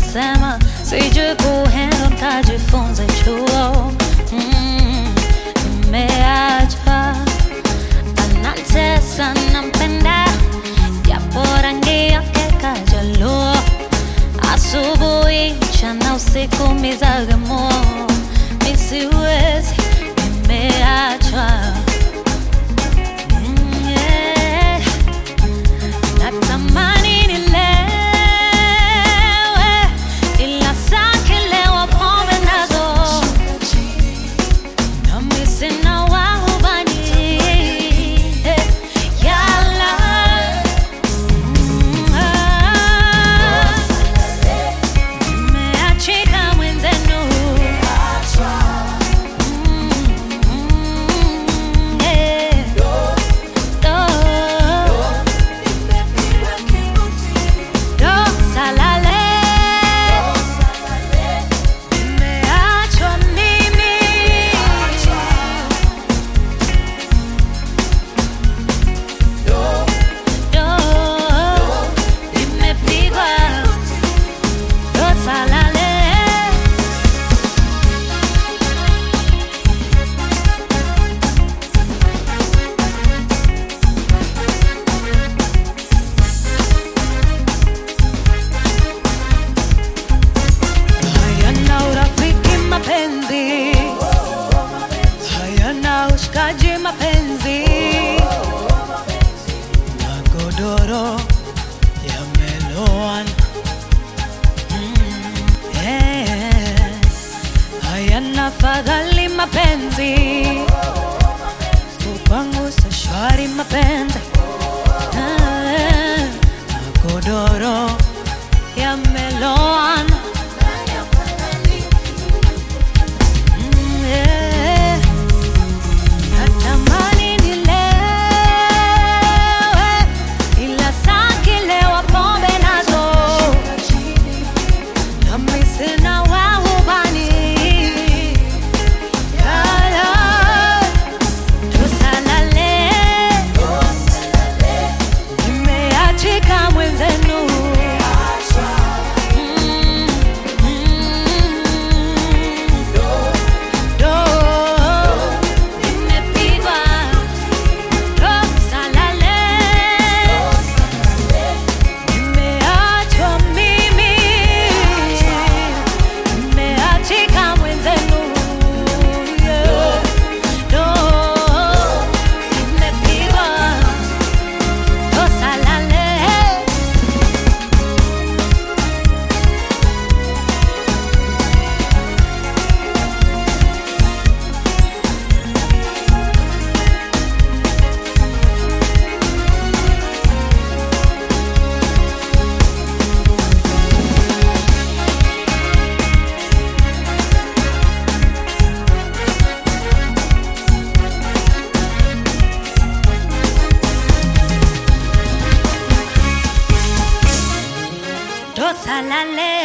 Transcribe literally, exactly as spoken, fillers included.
wanasema sijui kuhandle, nitajifunza chuo. Mm, nimeacha anatesa, nampenda japo rangi yake kajaluo. Asubuhi, mchana, usiku mizagamo, mi siwezi, nimeachwa. Mm, yeah. Natamani nilewe, ila sakilewa pombe nazo, nami sina wahubani. Eh, yala. Mm, ah. Nimeachika mwenzenu. Mm, mm, yeah. Do, do salale. Nimeachwa mimi. Do, nimepigwa. Do salale. Hayana urafiki mapenzi, hayana ushikaji mapenzi, magodoro yamelowana. Mm, yeah. Hayana fadhali mapenzi, kwangu sa shwari mapenzi. Ah, magodoro yamelowana. Mm, yeah. Natamani nilewe, ila sakilewa pombe nazo, nami sina wahubani. Yala. Tusalale. Nimeachika mwenzenu. Mm, mm, do, nimepigwa. Do salale. Nimeachwa mimi. Nimeachika mwenzenu. Yeah. Do, nimepigwa. Do salale. Do salale.